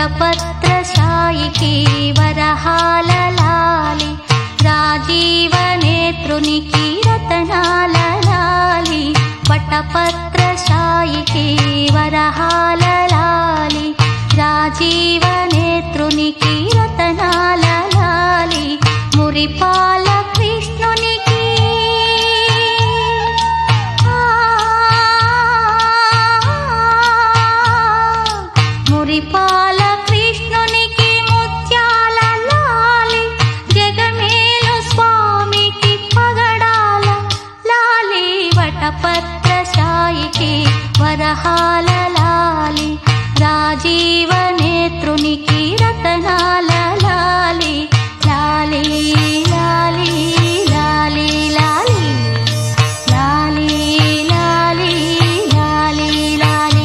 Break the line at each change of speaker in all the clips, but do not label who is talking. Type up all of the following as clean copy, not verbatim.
వటపత్రశాయికి వరహాల లాలి రాజీవనేత్రునికి రతనాల లాలి వటపత్రశాయికి వరహాల లాలి రాజీవనేత్రునికి రతనాల లాలి మురిపాల కృష్ణునికి మురిపాల కృష్ణునికి ముత్యాల లాలి జగమేలు స్వామికి పగడాల లాలి వటపత్రశాయికి వరహాల లాలి రాజీవనేత్రునికి రతనాల లాలి లాలి లాలి లాలి లాలి లాలి లాలి లాలి లాలి.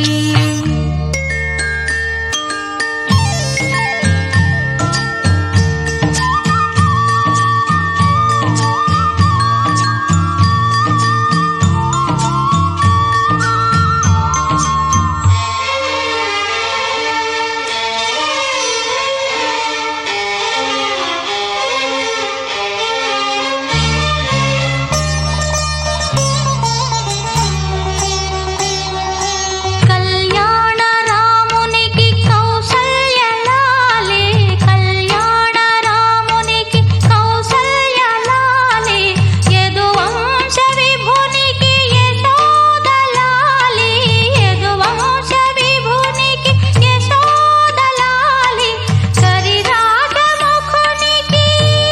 కళ్యాణ రామునికి కౌసల్య లాలి కళ్యాణ రామునికి కౌసల్య లాలి యదువంశ విభునికి యశోద లాలి యదువంశ విభునికి యశోద లాలి కరిరాజముఖునికి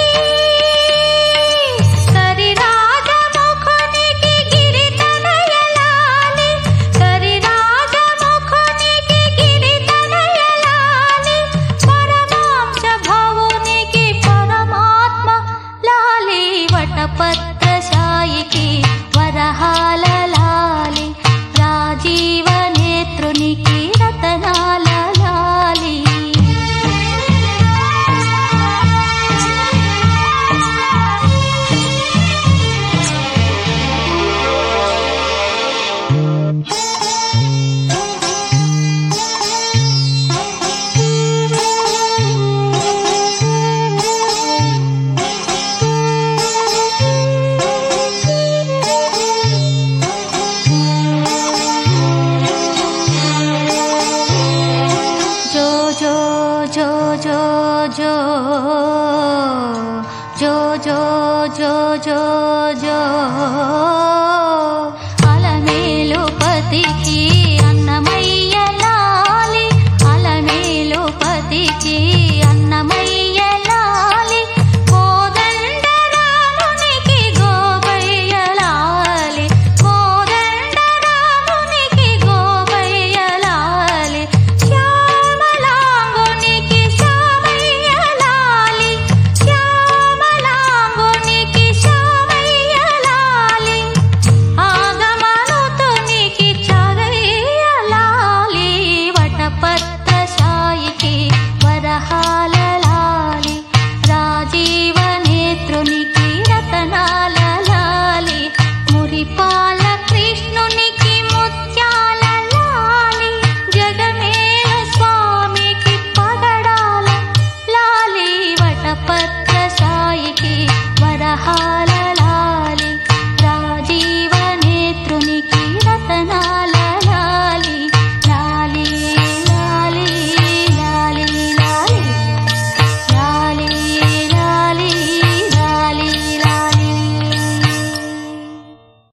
గిరితనయ లాలి కరిరాజముఖునికి గిరితనయ లాలి పరమాంశ భవునికి పరమాత్మ లాలి వటపత్రశాయికి వరహాల లాలి రాజీవనేత్రునికి రతనాల లాలి. జో జో జో జో జో జో జో జో జో జో